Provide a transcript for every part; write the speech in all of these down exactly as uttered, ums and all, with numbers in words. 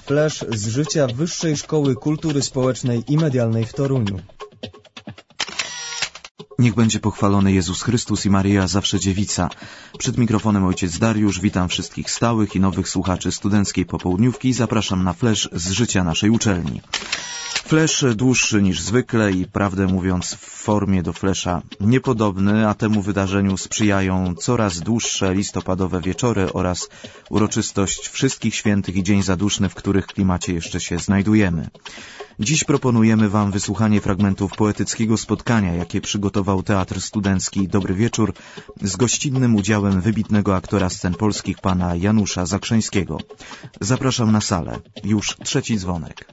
Flash z życia Wyższej Szkoły Kultury Społecznej i Medialnej w Toruniu. Niech będzie pochwalony Jezus Chrystus i Maryja zawsze dziewica. Przed mikrofonem ojciec Dariusz, witam wszystkich stałych i nowych słuchaczy studenckiej popołudniówki i zapraszam na flash z życia naszej uczelni. Flash dłuższy niż zwykle i prawdę mówiąc w formie do flasha niepodobny, a temu wydarzeniu sprzyjają coraz dłuższe listopadowe wieczory oraz uroczystość Wszystkich Świętych i Dzień Zaduszny, w których klimacie jeszcze się znajdujemy. Dziś proponujemy Wam wysłuchanie fragmentów poetyckiego spotkania, jakie przygotował Teatr Studencki Dobry Wieczór z gościnnym udziałem wybitnego aktora scen polskich pana Janusza Zakrzeńskiego. Zapraszam na salę. Już trzeci dzwonek.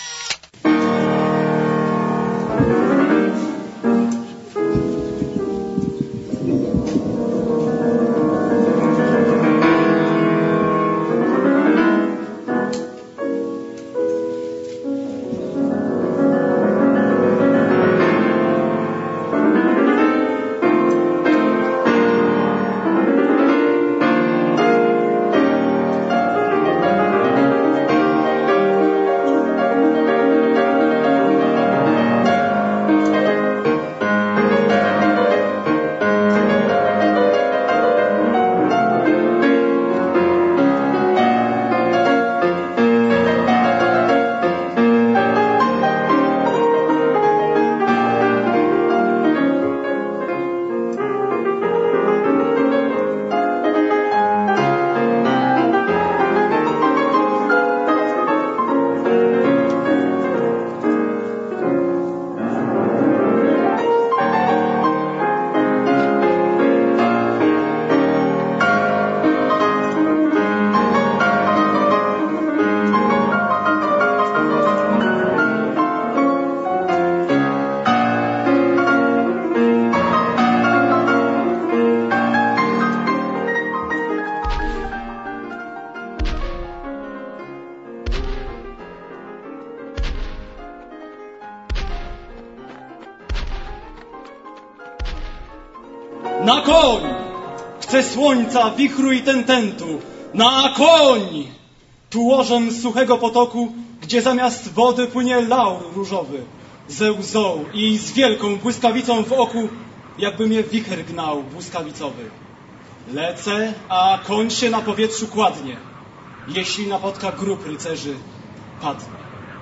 Na koń! Chcę słońca, wichru i tententu. Na koń! Tułożem suchego potoku, gdzie zamiast wody płynie laur różowy. Ze łzą i z wielką błyskawicą w oku, jakby mnie wicher gnał błyskawicowy. Lecę, a koń się na powietrzu kładnie, jeśli napotka grup rycerzy padnie.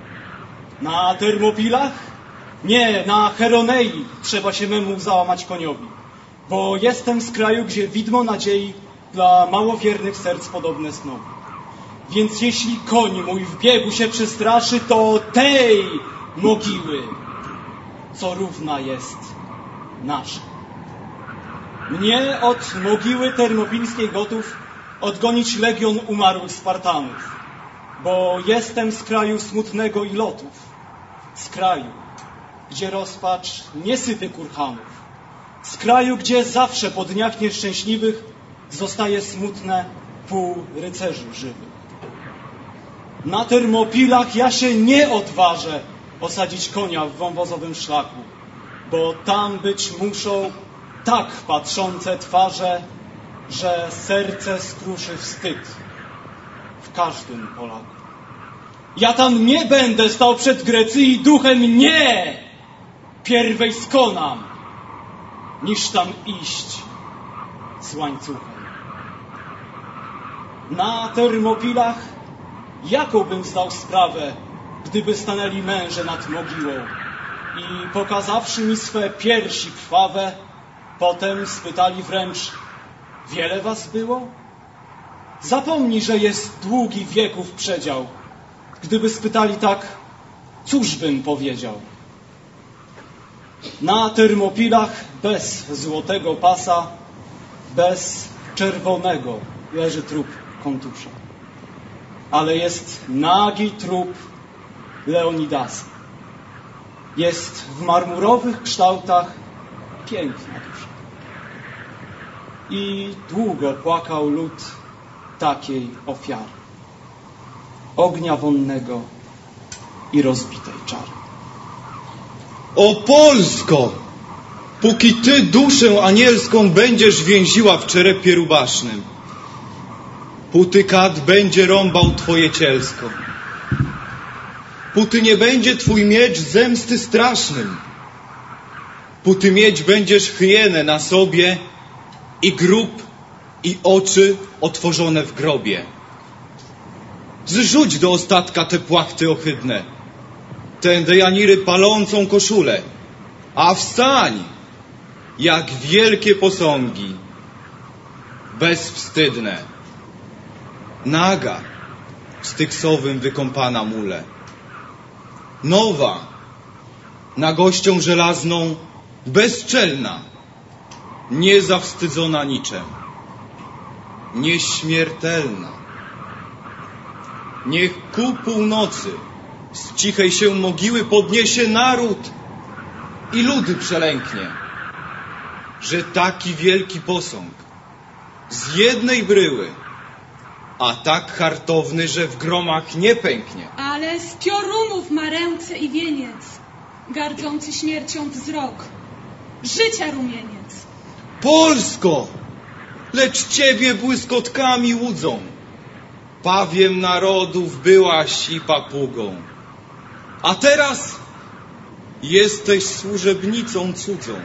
Na Termopilach? Nie, na Cheronei trzeba się memu załamać koniowi. Bo jestem z kraju, gdzie widmo nadziei dla małowiernych serc podobne snowi. Więc jeśli koń mój w biegu się przestraszy, to tej mogiły, co równa jest nasza. Mnie od mogiły termopilskiej gotów odgonić legion umarłych Spartanów, bo jestem z kraju smutnego i lotów, z kraju, gdzie rozpacz nie sypie kurhanów, z kraju, gdzie zawsze po dniach nieszczęśliwych zostaje smutne pół rycerzy żywych. Na Termopilach ja się nie odważę osadzić konia w wąwozowym szlaku, bo tam być muszą tak patrzące twarze, że serce skruszy wstyd w każdym Polaku. Ja tam nie będę stał przed Grecji duchem, nie! Pierwej skonam, niż tam iść z łańcuchem. Na Termopilach jaką bym zdał sprawę, gdyby stanęli męże nad mogiłą i pokazawszy mi swe piersi krwawe, potem spytali wręcz: wiele was było? Zapomnij, że jest długi wieków przedział. Gdyby spytali tak, cóż bym powiedział? Na Termopilach bez złotego pasa, bez czerwonego leży trup Kontusza. Ale jest nagi trup Leonidasa. Jest w marmurowych kształtach piękna dusza. I długo płakał lud takiej ofiary. Ognia wonnego i rozbitej czary. O Polsko! Póki ty duszę anielską będziesz więziła w czerepie rubasznym, póty kat będzie rąbał twoje cielsko. póty nie będzie twój miecz zemsty strasznym. Póty mieć będziesz hyjenę na sobie i grób i oczy otworzone w grobie. Zrzuć do ostatka te płachty ohydne, tę dejaniry palącą koszulę, a wstań jak wielkie posągi, bezwstydne, naga w styksowym wykąpana mule, nowa, nagością żelazną, bezczelna, niezawstydzona niczem, nieśmiertelna. Niech ku północy z cichej się mogiły podniesie naród i ludy przelęknie, że taki wielki posąg z jednej bryły, a tak hartowny, że w gromach nie pęknie. Ale z piorunów ma ręce i wieniec, gardzący śmiercią wzrok, życia rumieniec. Polsko! Lecz ciebie błyskotkami łudzą. Pawiem narodów byłaś i papugą. A teraz jesteś służebnicą cudzą.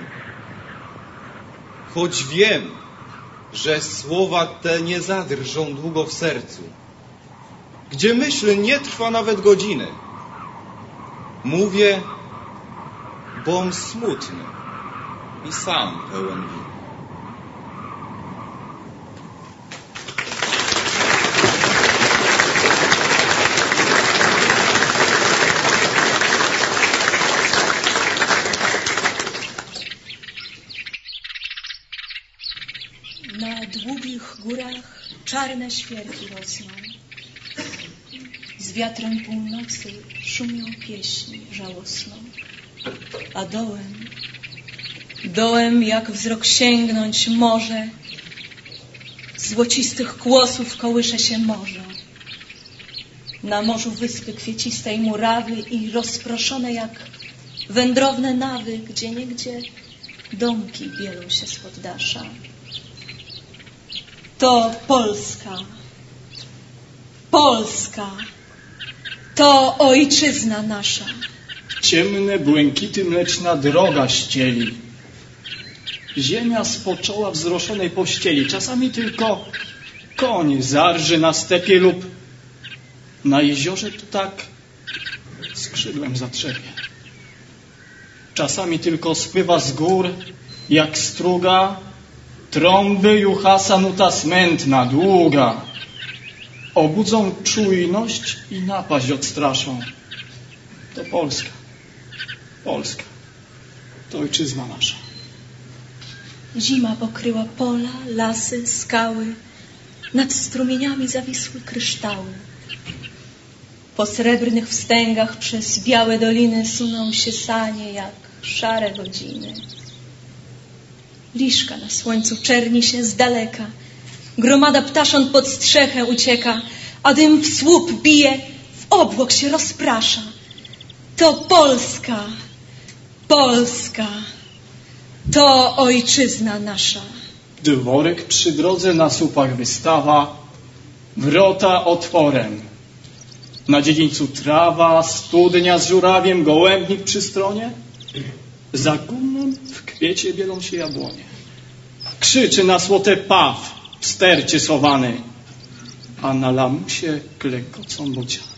Choć wiem, że słowa te nie zadrżą długo w sercu, gdzie myśl nie trwa nawet godziny. Mówię, bom smutny i sam pełen winy. Na długich górach czarne świerki rosną. Z wiatrem północy szumią pieśni żałosną. A dołem, dołem jak wzrok sięgnąć może, złocistych kłosów kołysze się morze. Na morzu wyspy kwiecistej murawy i rozproszone jak wędrowne nawy, gdzieniegdzie domki bielą się z poddasza. To Polska, Polska, to ojczyzna nasza. Ciemne błękity mleczna droga ścieli. Ziemia spoczęła wzroszonej pościeli. Czasami tylko koń zarży na stepie lub na jeziorze ptak skrzydłem zatrzepie. Czasami tylko spływa z gór jak struga trąby juchasa nuta smętna, długa. Obudzą czujność i napaść odstraszą. To Polska, Polska, to ojczyzna nasza. Zima pokryła pola, lasy, skały, nad strumieniami zawisły kryształy. Po srebrnych wstęgach przez białe doliny suną się sanie jak szare godziny. Liszka na słońcu czerni się z daleka, gromada ptasząt pod strzechę ucieka, a dym w słup bije, w obłok się rozprasza. To Polska, Polska, to ojczyzna nasza. Dworek przy drodze na słupach wystawa, wrota otworem. Na dziedzińcu trawa, studnia z żurawiem, gołębnik przy stronie. Za gumnem w kwiecie bielą się jabłonie. Krzyczy na słote paw w stercie sowany, a na lamusie klekocą bociany.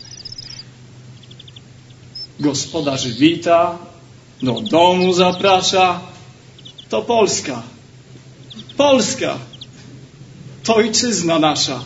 Gospodarz wita, do domu zaprasza. To Polska, Polska, to ojczyzna nasza.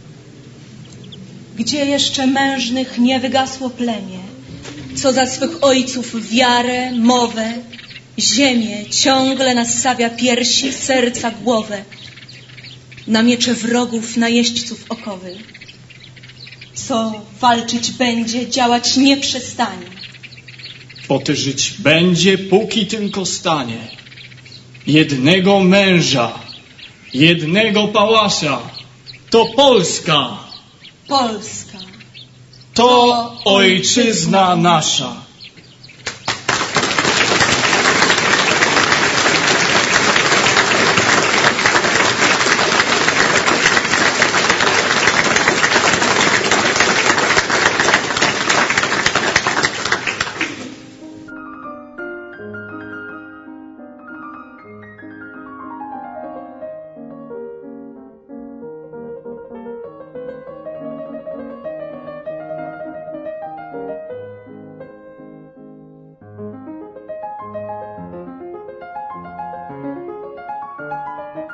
Gdzie jeszcze mężnych nie wygasło plemię, co za swych ojców wiarę, mowę, ziemię ciągle nassawia piersi, serca, głowę, na miecze wrogów, na jeźdźców okowy. Co walczyć będzie, działać nie przestanie. Poty żyć będzie, póki tylko stanie. Jednego męża, jednego pałasza, to Polska. Polska, to ojczyzna nasza.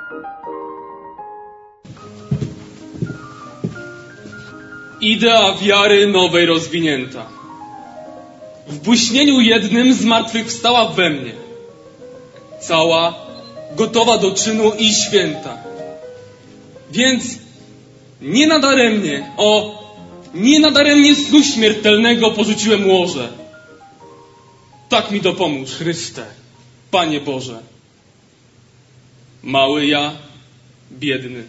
Idea wiary nowej rozwinięta. W błyśnieniu jednym zmartwychwstała we mnie. Cała, gotowa do czynu i święta. Więc nie nadaremnie, o, nie nadaremnie snu śmiertelnego porzuciłem łoże. Tak mi dopomóż, Chryste, Panie Boże. Mały ja, biedny.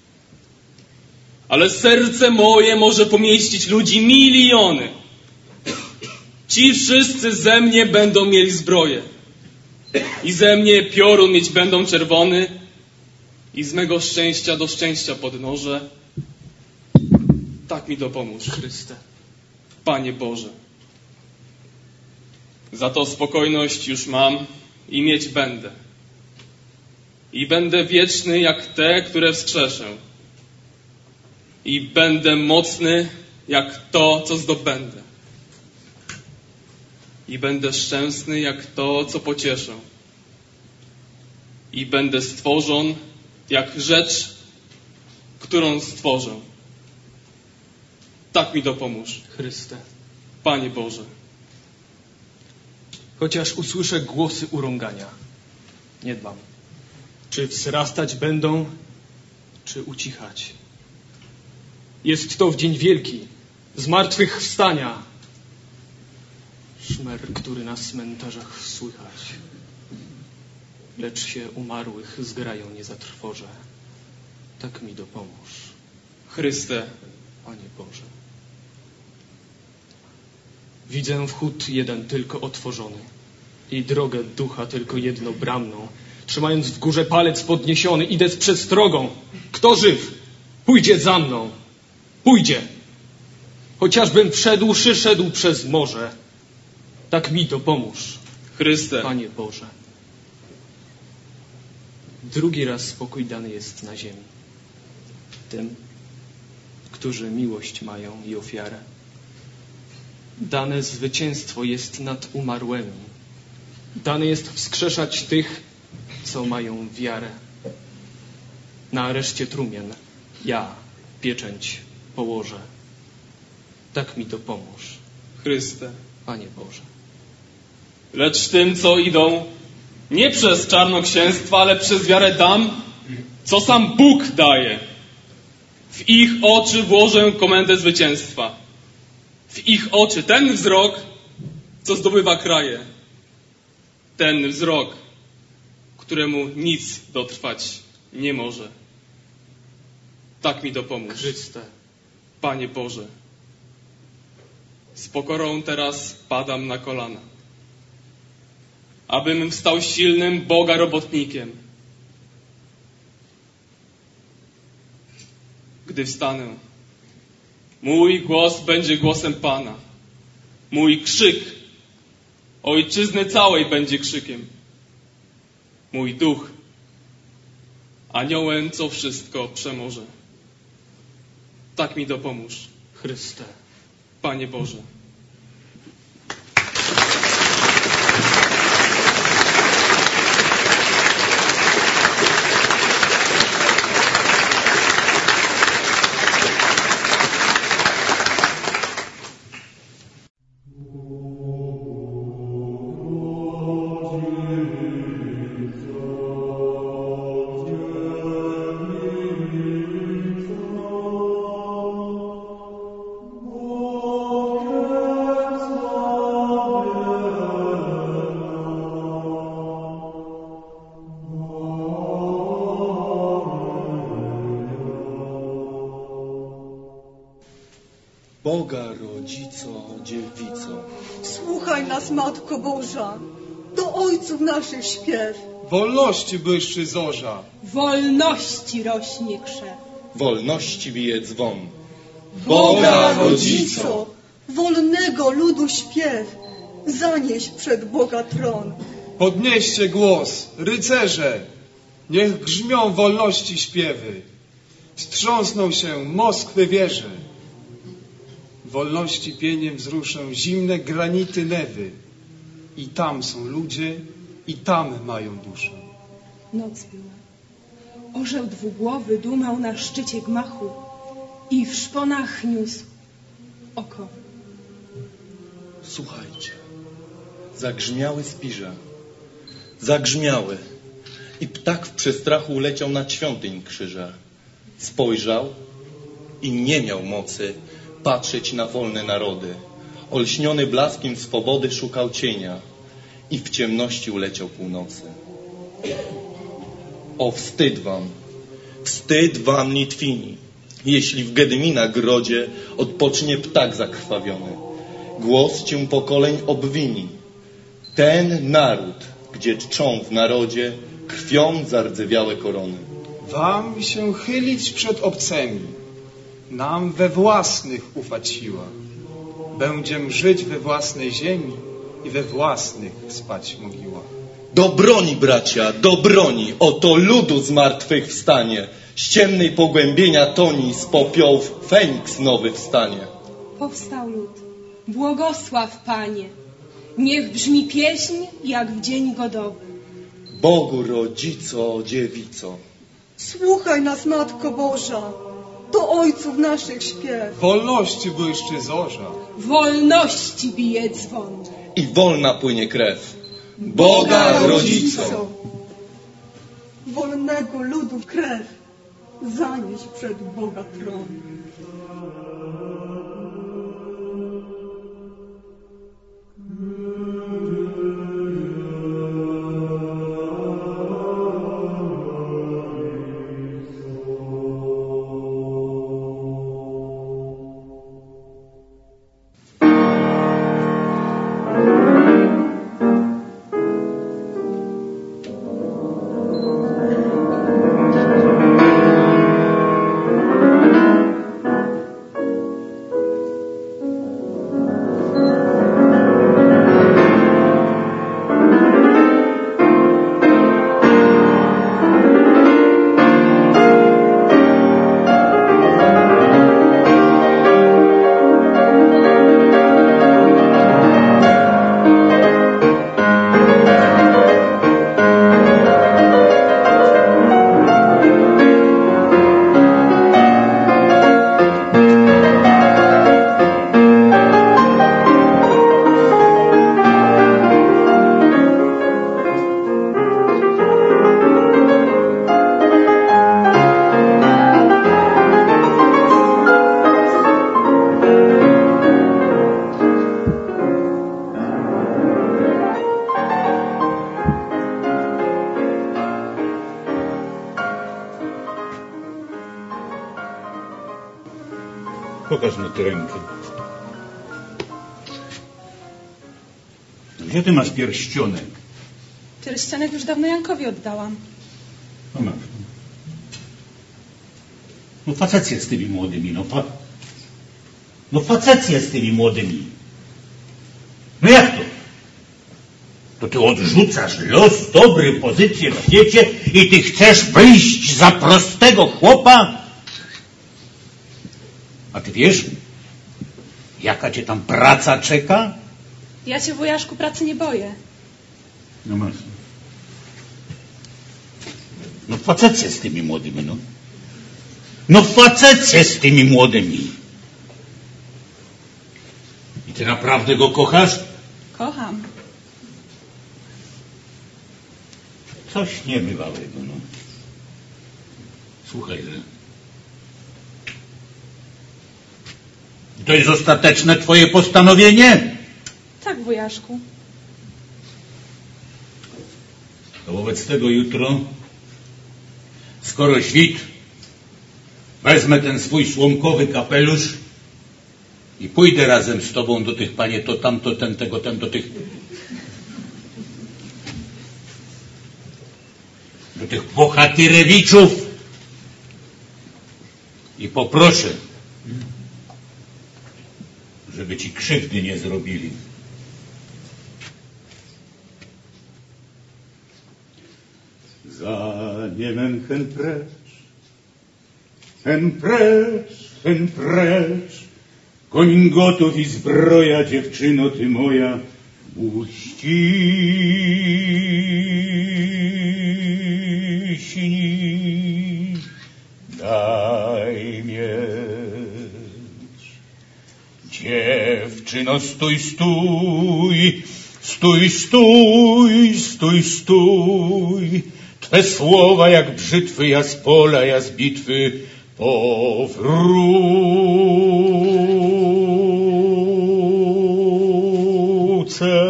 Ale serce moje może pomieścić ludzi miliony. Ci wszyscy ze mnie będą mieli zbroję. I ze mnie piorun mieć będą czerwony. I z mego szczęścia do szczęścia podnożę. Tak mi dopomóż, Chryste, Panie Boże. Za to spokojność już mam i mieć będę. I będę wieczny jak te, które wskrzeszę. I będę mocny jak to, co zdobędę. I będę szczęsny jak to, co pocieszę. I będę stworzon jak rzecz, którą stworzę. Tak mi dopomóż, Chryste, Panie Boże. Chociaż usłyszę głosy urągania, nie dbam, czy wzrastać będą, czy ucichać. Jest to w dzień wielki, zmartwychwstania. Szmer, który na cmentarzach słychać. Lecz się umarłych zgrają nie zatrwożę. Tak mi dopomóż, Chryste, Panie Boże. Widzę wchód jeden tylko otworzony i drogę ducha tylko jednobramną. Trzymając w górze palec podniesiony, idę z przestrogą. Kto żyw, pójdzie za mną. Pójdzie. Chociażbym wszedłszy, szedł przez morze. Tak mi dopomóż, Chryste, Panie Boże. Drugi raz spokój dany jest na ziemi. Tym, którzy miłość mają i ofiarę. Dane zwycięstwo jest nad umarłymi. Dane jest wskrzeszać tych, co mają wiarę. Na reszcie trumien ja pieczęć położę. Tak mi dopomóż, Chryste, Panie Boże. Lecz tym, co idą nie przez czarnoksięstwa, ale przez wiarę dam, co sam Bóg daje. W ich oczy włożę komendę zwycięstwa. W ich oczy ten wzrok, co zdobywa kraje. Ten wzrok, któremu nic dotrwać nie może. Tak mi dopomóż, Chryste, Panie Boże. Z pokorą teraz padam na kolana, abym stał silnym Boga robotnikiem. Gdy wstanę, mój głos będzie głosem Pana. Mój krzyk ojczyzny całej będzie krzykiem. Mój duch aniołem, co wszystko przemoże. Tak mi dopomóż, Chryste, Panie Boże. Boga rodzico, dziewico. Słuchaj nas, Matko Boża, do ojców naszych śpiew. Wolności błyszczy zorza, Wolności rośnie krzew. Wolności bije dzwon. Boga rodzico, wolnego ludu śpiew, zanieś przed Boga tron. podnieście głos, rycerze, niech grzmią wolności śpiewy. Wstrząsną się Moskwy wieże. Wolności pieniem wzruszą zimne granity Newy. I tam są ludzie, i tam mają duszę. Noc była. Orzeł dwugłowy dumał na szczycie gmachu i w szponach niósł oko. Słuchajcie, zagrzmiały spirze, zagrzmiały i ptak w przestrachu leciał nad świątyń krzyża. Spojrzał i nie miał mocy patrzeć na wolne narody. Olśniony blaskiem swobody szukał cienia i w ciemności uleciał północy. O, wstyd wam, wstyd wam, Litwini, jeśli w Gedymina grodzie odpocznie ptak zakrwawiony. Głos cię pokoleń obwini. Ten naród, gdzie czczą w narodzie krwią zardzewiałe korony. Wam się chylić przed obcymi, nam we własnych ufać siła. Będziem żyć we własnej ziemi i we własnych spać mogiłach. Do broni, bracia, do broni, oto ludu z martwych wstanie. Z ciemnej pogłębienia toni, z popiołów Feniks nowy wstanie. Powstał lud. Błogosław, Panie. Niech brzmi pieśń, jak w dzień godowy. Bogu rodzico, dziewico. Słuchaj nas, Matko Boża, do ojców naszych śpiew. Wolności błyszczy zorza. Wolności bije dzwon. I wolna płynie krew. Boga rodzico. Wolnego ludu krew zanieś przed Boga tron. Pokaż mi tę rękę. Gdzie ty masz pierścionek? Pierścionek już dawno Jankowi oddałam. No masz. No facecję z tymi młodymi, no fa... No facecję z tymi młodymi. No jak to? To ty odrzucasz los, dobry, pozycję w świecie i ty chcesz wyjść za prostego chłopa? A ty wiesz, jaka cię tam praca czeka? Ja cię, wujaszku, pracy nie boję. No masz. No facecję z tymi młodymi, no. No facecję z tymi młodymi. I ty naprawdę go kochasz? Kocham. Coś niebywałego, no. Słuchaj, że... To jest ostateczne twoje postanowienie? Tak, wujaszku. To wobec tego jutro, skoro świt, wezmę ten swój słomkowy kapelusz i pójdę razem z tobą do tych, panie, to tamto, ten, tego, ten, do tych... do tych bohatyrewiczów i poproszę, żeby ci krzywdy nie zrobili. Za niemem hen precz, hen precz, hen precz, koń gotów i zbroja, dziewczyno ty moja, uściśnij. daj miecz. Dziewczyno, stój, stój, stój, stój, stój, stój. Twe słowa jak brzytwy, ja z pola, ja z bitwy powrócę.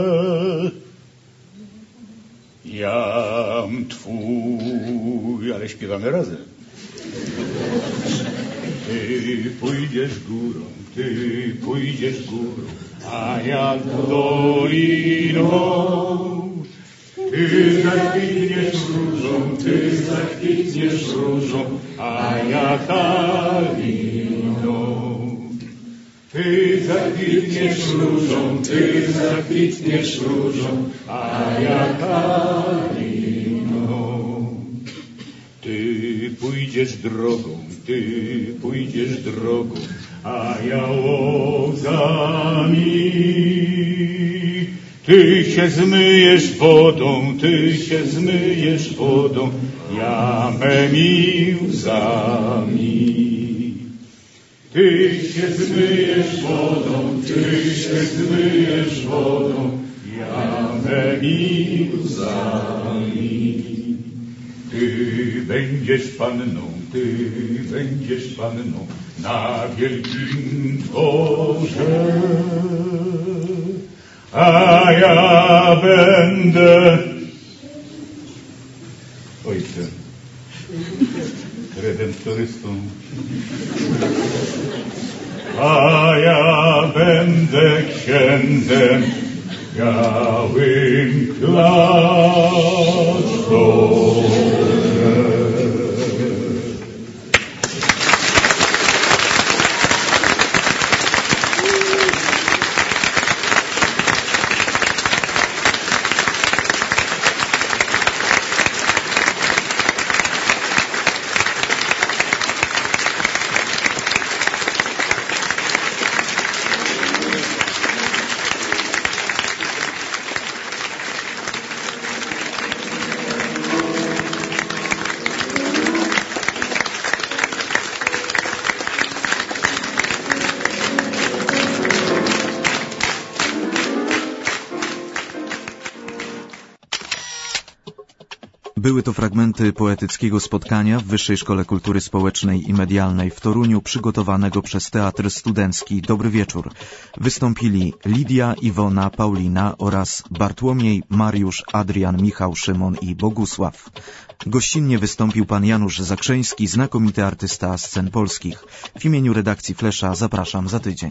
Jam twój, ale śpiewamy razem. Ty pójdziesz górą, ty pójdziesz górą, a ja doliną. Ty zakwitniesz różą, ty zakwitniesz różą, a ja kaliną. Ty zakwitniesz różą, ty zakwitniesz różą, a ja kaliną. Ty pójdziesz drogą, ty pójdziesz drogą, a ja łzami. Ty się zmyjesz wodą, ty się zmyjesz wodą, ja mymi łzami. Ty się zmyjesz wodą, ty się zmyjesz wodą, ja mymi łzami. Ty będziesz panną, ty będziesz panną na wielkim dworze. A ja będę ojcem, redemptorystą. A ja będę księdzem białym klasztorze. Były to fragmenty poetyckiego spotkania w Wyższej Szkole Kultury Społecznej i Medialnej w Toruniu, przygotowanego przez Teatr Studencki Dobry Wieczór. Wystąpili Lidia, Iwona, Paulina oraz Bartłomiej, Mariusz, Adrian, Michał, Szymon i Bogusław. Gościnnie wystąpił pan Janusz Zakrzeński, znakomity artysta scen polskich. W imieniu redakcji Flesza zapraszam za tydzień.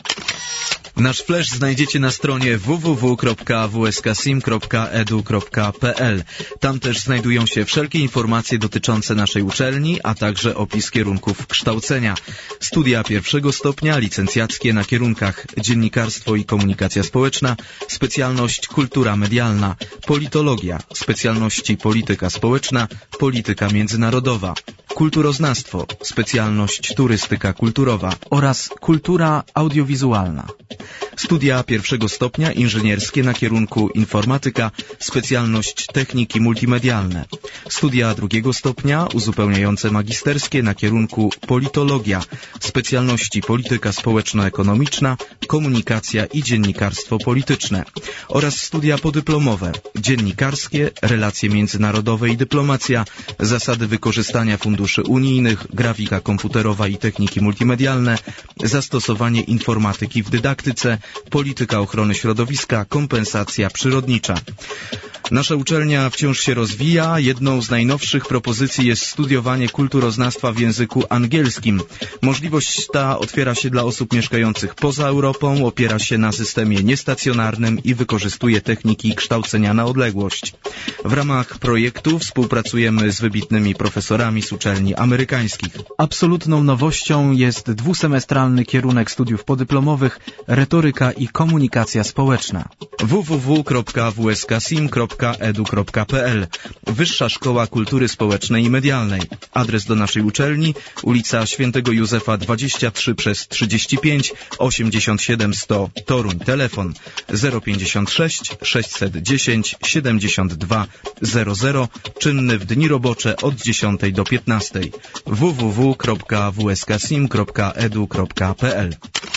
Nasz flash znajdziecie na stronie w w w kropka w s k sim kropka e d u kropka p l. Tam też znajdują się wszelkie informacje dotyczące naszej uczelni, a także opis kierunków kształcenia. Studia pierwszego stopnia, licencjackie na kierunkach dziennikarstwo i komunikacja społeczna, specjalność kultura medialna, politologia, specjalności polityka społeczna, polityka międzynarodowa, kulturoznawstwo, specjalność turystyka kulturowa oraz kultura audiowizualna. Studia pierwszego stopnia inżynierskie na kierunku informatyka, specjalność techniki multimedialne. Studia drugiego stopnia uzupełniające magisterskie na kierunku politologia, specjalności polityka społeczno-ekonomiczna, komunikacja i dziennikarstwo polityczne. Oraz studia podyplomowe, dziennikarskie, relacje międzynarodowe i dyplomacja, zasady wykorzystania funduszy unijnych, grafika komputerowa i techniki multimedialne, zastosowanie informatyki w dydaktyce, polityka ochrony środowiska, kompensacja przyrodnicza. Nasza uczelnia wciąż się rozwija. Jedną z najnowszych propozycji jest studiowanie kulturoznawstwa w języku angielskim. Możliwość ta otwiera się dla osób mieszkających poza Europą, opiera się na systemie niestacjonarnym i wykorzystuje techniki kształcenia na odległość. W ramach projektu współpracujemy z wybitnymi profesorami z uczelni amerykańskich. Absolutną nowością jest dwusemestralny kierunek studiów podyplomowych retoryka i komunikacja społeczna. w w w kropka w s k sim kropka kropka edu kropka pe el. Wyższa Szkoła Kultury Społecznej i Medialnej. Adres do naszej uczelni: ulica Świętego Józefa dwadzieścia trzy przez trzydzieści pięć, osiemdziesiąt siedem sto, Toruń. Telefon zero pięćdziesiąt sześć sześćset dziesięć siedemdziesiąt dwa zero zero, czynny w dni robocze od dziesiątej do piętnastej. w w w kropka w s k sim kropka edu kropka pe el